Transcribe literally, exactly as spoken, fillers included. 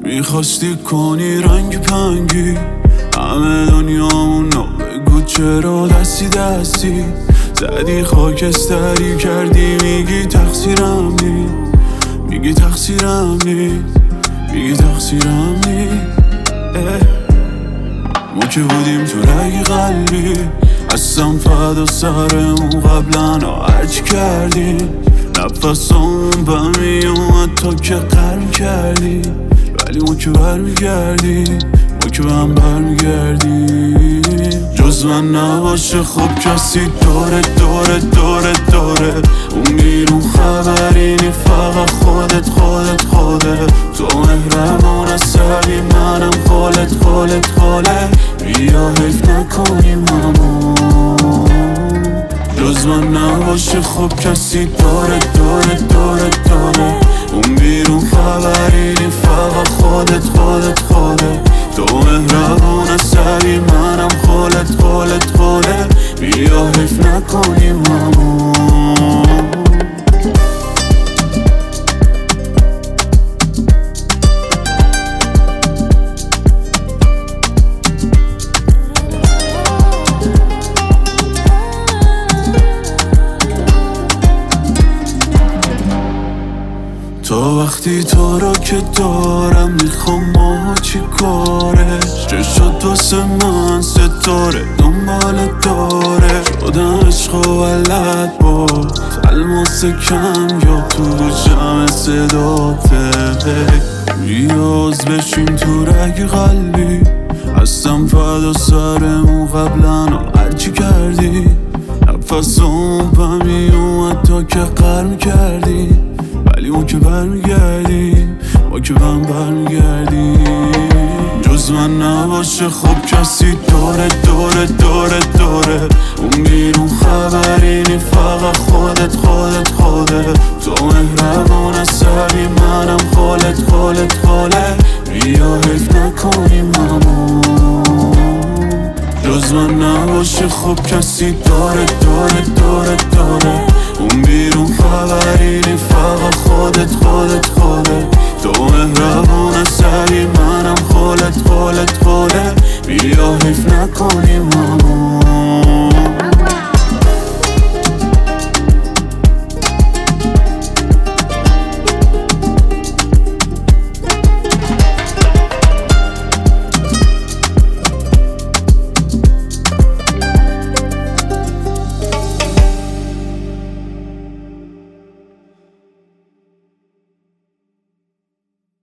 میخواستی کنی رنگ پنگی همه دنیامون رو، بگو چرا دستی دستی زدی خاکستری کردی. میگی تقصیرم نی، میگی تقصیرم نی، میگی تقصیرم نی. ما که بودیم تو رگ قلبی، هستم فدا سرمون قبلا هرچی کردیم. نفسمون بهم میومد تا که قرم کردی، ولی ما که برمیگردیم، ما که بهم برمیگردیم. جز من نباشه خب کسی داره داره داره داره. اون بیرون خبری نی، فقط خودت خودت خودت. تو مهربان عصبی، منم خالت خالت خاله. بیا حیف نکنیم همون. جز من نباشه خب کسی داره داره داره داره. اون بیرون خبری نی، فقط خودت خودت خودت. تو مهربان عصبی، منم خالت خالت خاله. بیا حیف نکنیم همون. تا وقتی تو رو که دارم میخوام ما چی کاره. چه شد واسه من ستاره دنبال داره. شدم عشق و ولد با الماس کم یا تو جمع صداته. ریاض بشیم تو رگ قلبی، هستم فدا سرمون قبلا هرچی کردی. نفسم بهم میومد تا که قرم کردی، ولی ما که برمیگردیم، ما که بهم برمیگردیم. جز من نباشه خب کسی داره داره داره داره. اون بیرون خبری نی، فقط خودت خودت خودت. تو مهربان عصبی، منم خالت خالت خاله. بیا حیف نکنیم همون. جز من نباشه خب کسی داره داره داره داره. اون بیرون خبری نی، فقط